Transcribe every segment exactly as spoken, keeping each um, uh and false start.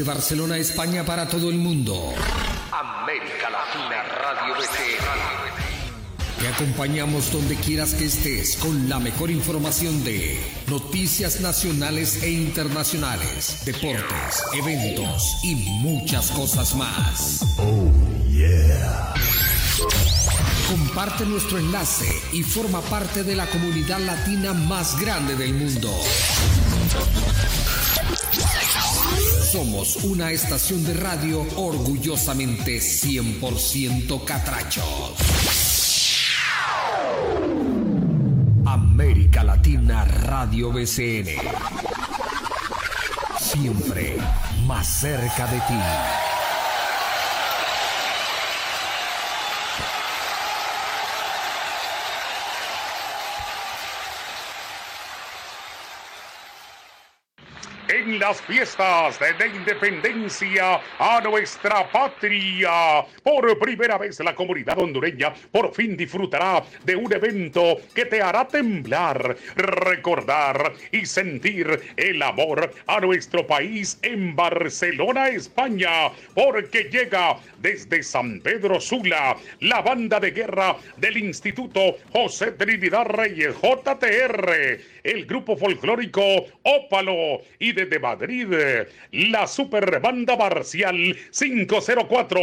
Desde Barcelona, España, para todo el mundo. América Latina Radio B C. Te acompañamos donde quieras que estés con la mejor información de noticias nacionales e internacionales, deportes, eventos y muchas cosas más. Oh, yeah. Comparte nuestro enlace y forma parte de la comunidad latina más grande del mundo. Somos una estación de radio orgullosamente cien por ciento catrachos. América Latina Radio B C N. Siempre más cerca de ti. En las fiestas de independencia a nuestra patria, por primera vez la comunidad hondureña por fin disfrutará de un evento que te hará temblar, recordar y sentir el amor a nuestro país en Barcelona, España, porque llega desde San Pedro Sula la banda de guerra del Instituto José Trinidad Reyes, J T R, el grupo folclórico Ópalo, y desde Madrid, la super banda marcial cinco cero cuatro.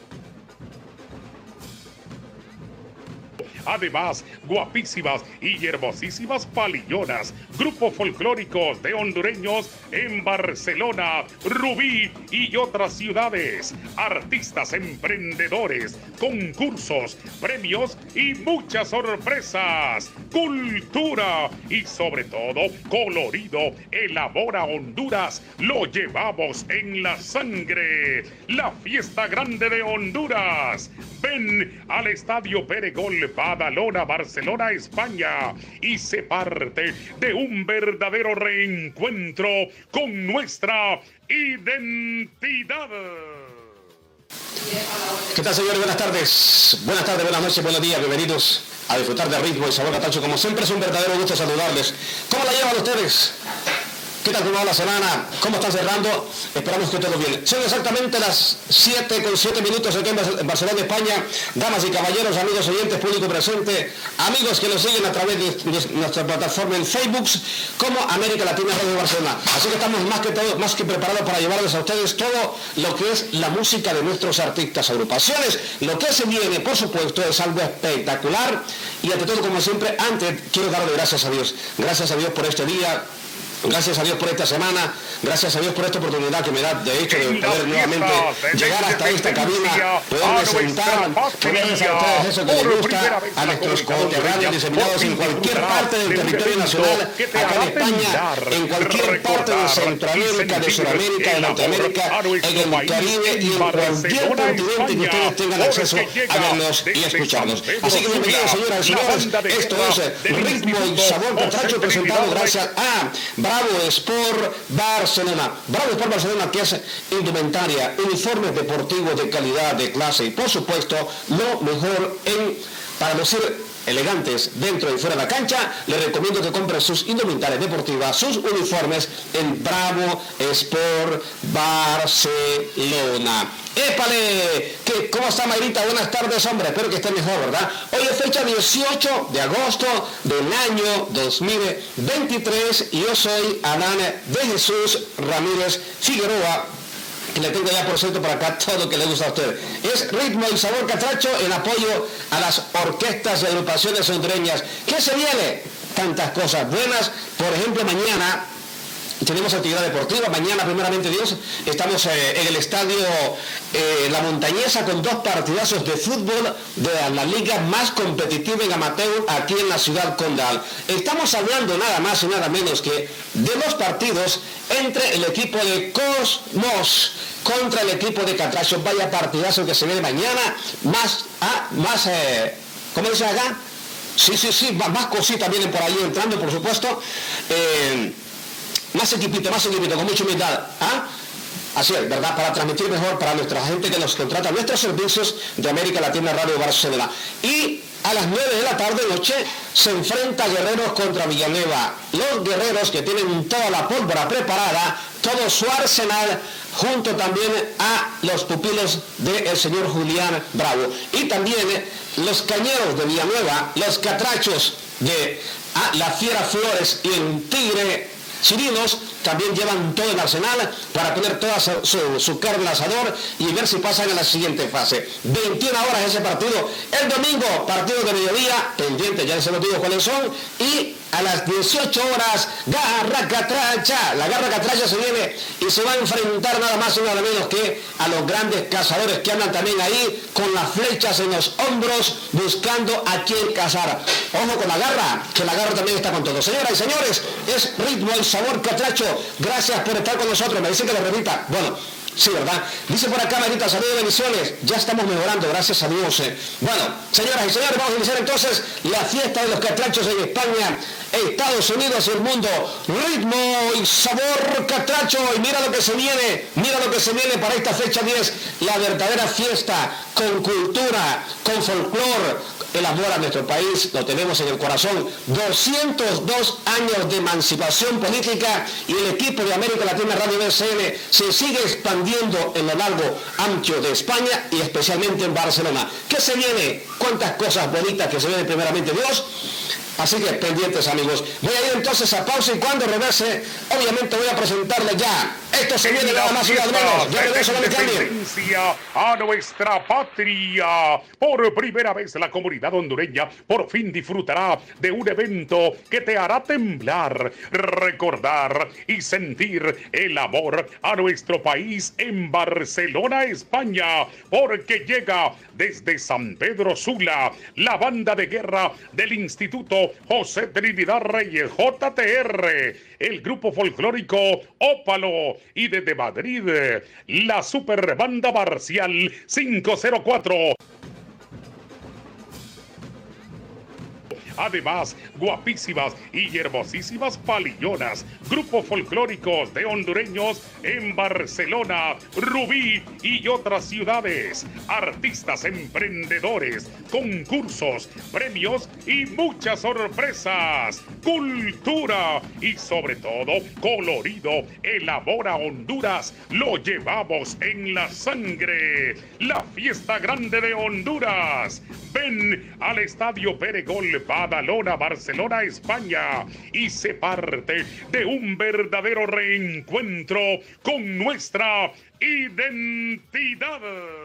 Además, guapísimas y hermosísimas palillonas, grupos folclóricos de hondureños en Barcelona, Rubí y otras ciudades, artistas emprendedores, concursos, premios y muchas sorpresas, cultura y sobre todo colorido. Elabora Honduras, lo llevamos en la sangre. La fiesta grande de Honduras. Ven al Estadio Peregol, Badalona, Barcelona, España, y sé parte de un verdadero reencuentro con nuestra identidad. ¿Qué tal, señores? Buenas tardes. Buenas tardes, buenas noches, buenos días. Bienvenidos a disfrutar de ritmo y sabor catracho. Como siempre, es un verdadero gusto saludarles. ¿Cómo la llevan ustedes? ¿Qué tal cómo va la semana? ¿Cómo están cerrando? Esperamos que todo bien. Son exactamente las siete con siete minutos aquí en Barcelona, España. Damas y caballeros, amigos oyentes, público presente, amigos que nos siguen a través de nuestra plataforma en Facebook como América Latina Radio Barcelona. Así que estamos más que, todo, más que preparados para llevarles a ustedes todo lo que es la música de nuestros artistas, agrupaciones. Lo que se viene, por supuesto, es algo espectacular. Y ante todo, como siempre, antes quiero darle gracias a Dios. Gracias a Dios por este día. Gracias a Dios por esta semana, gracias a Dios por esta oportunidad que me da, de hecho, de poder nuevamente llegar hasta esta cabina, poderme sentar, poderles a ustedes eso que les gusta, a nuestros coterráneos diseminados en cualquier parte del territorio nacional, acá en España, en cualquier parte de Centroamérica, de Sudamérica, de Norteamérica, en el Caribe y en cualquier continente que ustedes tengan acceso a vernos y escucharnos. Así que bienvenidos, señoras y señores, esto es Ritmo y Sabor Catracho, presentado gracias a Bravo Sport Barcelona. Bravo Sport Barcelona, que es indumentaria, uniformes deportivos de calidad, de clase y por supuesto lo mejor en, para lucir elegantes dentro y fuera de la cancha. Les recomiendo que compren sus indumentarias deportivas, sus uniformes en Bravo Sport Barcelona. ¡Épale! ¿Qué, ¿Cómo está, Mayrita? Buenas tardes, hombre. Espero que esté mejor, ¿verdad? Hoy es fecha dieciocho de agosto del año dos mil veintitrés y yo soy Adán de Jesús Ramírez Figueroa, que le tengo ya por cierto por acá todo lo que le gusta a usted. Es Ritmo y Sabor Catracho en apoyo a las orquestas y agrupaciones hondureñas. ¿Qué se viene? Tantas cosas buenas. Por ejemplo, mañana tenemos actividad deportiva. Mañana, primeramente Dios, estamos eh, en el estadio eh, La Montañesa con dos partidazos de fútbol de la liga más competitiva en amateur aquí en la ciudad condal. Estamos hablando nada más y nada menos que de los partidos entre el equipo de Cosmos contra el equipo de Catracho. Vaya partidazo que se viene mañana. Más, ah, más, eh, ¿cómo dice acá? Sí, sí, sí, más, más cositas vienen por ahí entrando, por supuesto. Eh, Más equipito, más equipito, con mucha humildad. ¿Ah? Así es, ¿verdad? Para transmitir mejor para nuestra gente que nos contrata nuestros servicios de América Latina Radio Barcelona. Y a las nueve de la tarde noche se enfrenta Guerreros contra Villanueva. Los Guerreros, que tienen toda la pólvora preparada, todo su arsenal, junto también a los pupilos del señor Julián Bravo. Y también los Cañeros de Villanueva, los Catrachos de ah, la Fiera Flores y el Tigre Chirinos, también llevan todo el arsenal para poner toda su, su, su carne al asador y ver si pasan a la siguiente fase. veintiuna horas ese partido. El domingo, partido de mediodía, pendiente, ya se los digo cuáles son. Y a las dieciocho horas, Garra Catracha. La Garra Catracha se viene y se va a enfrentar nada más y nada menos que a los grandes cazadores que andan también ahí con las flechas en los hombros buscando a quién cazar. Ojo con la Garra, que la Garra también está con todo. Señoras y señores, es ritmo y sabor Catracho. Gracias por estar con nosotros. Me dicen que lo repita. Bueno, sí, ¿verdad? Dice por acá, Marita, saludos y bendiciones. Ya estamos mejorando, gracias a Dios. Bueno, señoras y señores, vamos a iniciar entonces la fiesta de los catrachos en España, Estados Unidos y el mundo. Ritmo y sabor catracho. Y mira lo que se viene, mira lo que se viene para esta fecha diez. La verdadera fiesta con cultura, con folclor. El amor a nuestro país lo tenemos en el corazón. doscientos dos años de emancipación política y el equipo de América Latina Radio B C N se sigue expandiendo en lo largo, ancho de España y especialmente en Barcelona. ¿Qué se viene? ¿Cuántas cosas bonitas que se viene primeramente Dios? Así que pendientes, amigos. Voy a ir entonces a pausa y cuando regrese, obviamente voy a presentarle ya. Esto se viene nada más y nada menos. Ya regreso, no me cambien. A nuestra patria. Por primera vez la comunidad hondureña por fin disfrutará de un evento que te hará temblar, recordar y sentir el amor a nuestro país en Barcelona, España, porque llega desde San Pedro Sula la banda de guerra del Instituto José Trinidad Reyes, J T R, el grupo folclórico Ópalo y desde Madrid la super banda marcial cinco cero cuatro. Además, guapísimas y hermosísimas palillonas, grupos folclóricos de hondureños en Barcelona, Rubí y otras ciudades, artistas emprendedores, concursos, premios y muchas sorpresas, cultura y sobre todo colorido. El amor a Honduras lo llevamos en la sangre. La fiesta grande de Honduras. Ven al Estadio Peregol Badalona, Barcelona, España, y se parte de un verdadero reencuentro con nuestra identidad.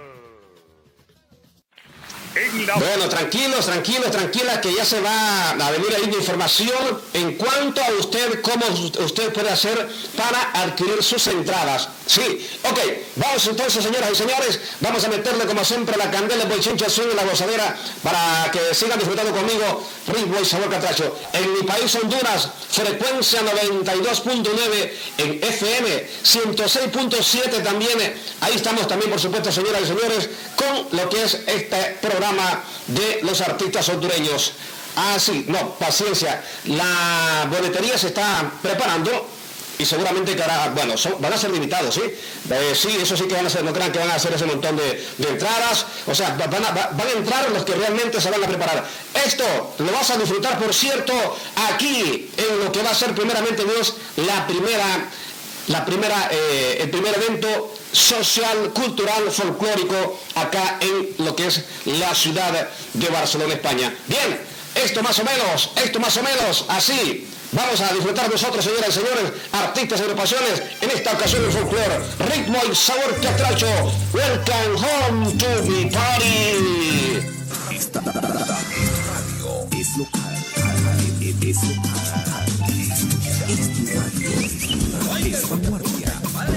La... Bueno, tranquilos, tranquilos, tranquilas, que ya se va a venir ahí de información en cuanto a usted, cómo usted puede hacer para adquirir sus entradas. Sí, ok, vamos entonces, señoras y señores, vamos a meterle como siempre la candela, el bochinche azul y la gozadera para que sigan disfrutando conmigo ritmo y sabor catracho. En mi país, Honduras, frecuencia noventa y dos punto nueve, en F M ciento seis punto siete también. Ahí estamos también, por supuesto, señoras y señores, con lo que es este programa de los artistas hondureños. Ah, sí, no, paciencia. La boletería se está preparando y seguramente que hará, bueno, son, van a ser limitados, ¿sí? Eh, sí, eso sí que van a ser, no crean que van a hacer ese montón de, de entradas, o sea, van a, van a entrar los que realmente se van a preparar. Esto lo vas a disfrutar, por cierto, aquí, en lo que va a ser primeramente Dios, la primera, la primera, eh, el primer evento social, cultural, folclórico, acá en lo que es la ciudad de Barcelona, España. Bien, esto más o menos, esto más o menos, así. Vamos a disfrutar nosotros, señoras y señores, artistas y agrupaciones, en esta ocasión el folclore, ritmo y sabor catracho. Welcome home to the party. Esta radio es local, es local, es tu radio, es vanguardia.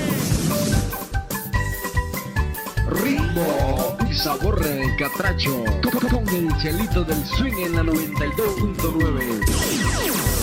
Ritmo y sabor catracho, con el chelito del swing en la noventa y dos punto nueve.